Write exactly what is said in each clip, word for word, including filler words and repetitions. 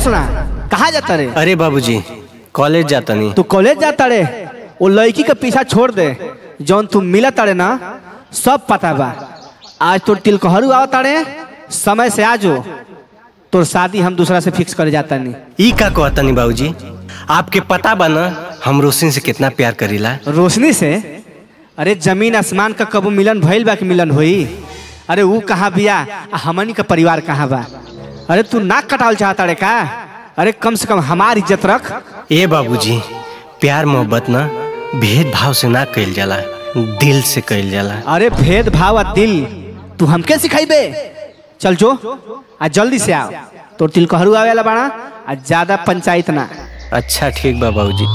सुना कहाँ जाता रे? अरे बाबूजी कॉलेज जाता नहीं। तू कॉलेज जाता रे? वो लड़की का पीछा छोड़ दे जौन तू मिला तारे ना सब पता बा। आज तो तिलकहरू आवता रे, समय से आजो तोर शादी हम दूसरा से फिक्स कर जाता नहीं। ई का कहता नहीं बाबूजी, आपके पता बा ना हम रोशनी से कितना प्यार करीला। रोशनी से? अरे जमीन आसमान का कबू मिलन भइल बा कि मिलन होई? अरे वो कहाँ बिया, हमनी का परिवार कहाँ बा? अरे तू नाक कटाल चाहता रे का? अरे कम से कम हमारी इज्जत रख। ए बाबूजी प्यार मोहब्बत ना भेदभाव से ना कइल जाला, दिल से कइल जाला। अरे भेदभाव और दिल तू हमके सिखाइबे? चल जो आज जल्दी से आओ, तोर तिलकहरू आवेला बाड़ा, आज ज्यादा पंचायत ना। अच्छा ठीक बा बाबूजी।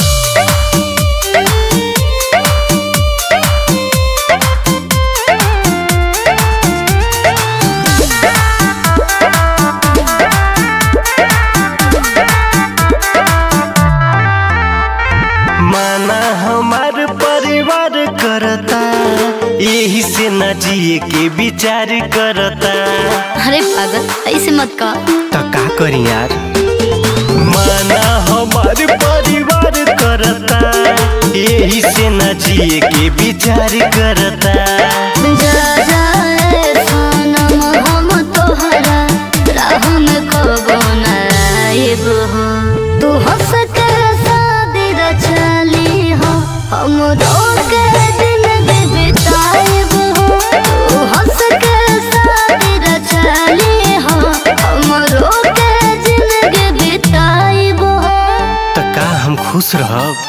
माना हमार परिवार करता, यही से न जिए के विचार करता। अरे पागल ऐसे मत कह। तो का करी यार? माना हमार परिवार करता, यही से न जिए के विचार करता। जा जाए सनम हम तोहरा राह में कबो न आइब हो। तू हंस के शादी रचली हो, हम रोके जिंदगी बिताइब हो। तू हंस के शादी रचली हो, हम रोके जिंदगी बिताइब हो। तो का हम खुश रहब?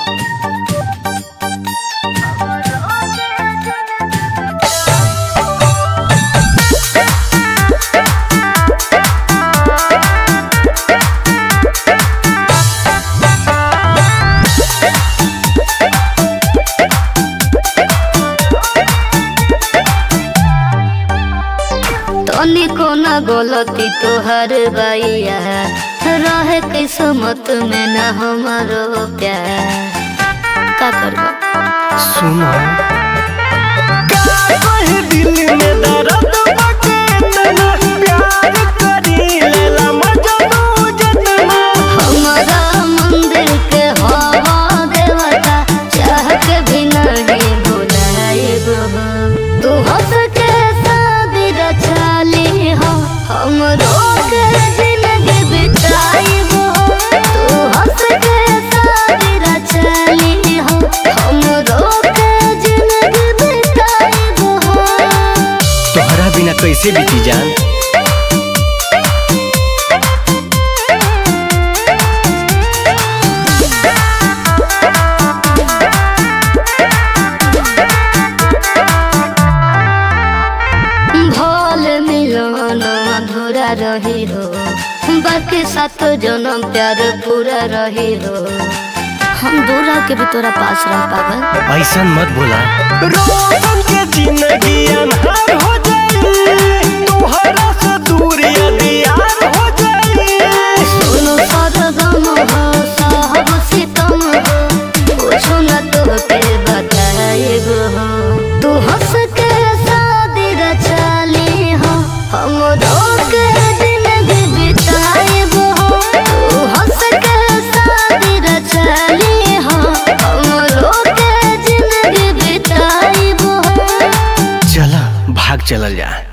तनिको न गलती तोहर बाइया, रहे किस्मत में न हमारो प्यार। का करबो? सुनो दिल में दर्द बाटे तना, प्यार करी लेला मजनू जतना। हमारा मंदिर के हवा देवता, चाह के भी नहीं भुलाइब हो। तू हंस के शादी रचली हो, हम रोके जिंदगी बिताइब हो। तू हंस के शादी रचली हो, हम रोके जिंदगी बिताइब हो। तोहरा बिना कैसे बीती जान? भोल मिलन अधूरा रही हो, बाकी सात जन्म प्यार पूरा रही हो। हम दूर के भी तोरा पास रह पागल। ऐसा मत बोला, रोशन के जिंदगी अनहार हो जाए, तोहरा से दूर यार हो जाए। सुनो सरगम हो साहब सितम हो, कुछ न तोके बताइब हो। तू हंस के शादी रचली हो, हम रोके जिंदगी बिताइब हो। तू हंस के शादी रचली हो, हम रोके जिंदगी बिताइब हो। चला भाग चलल जा।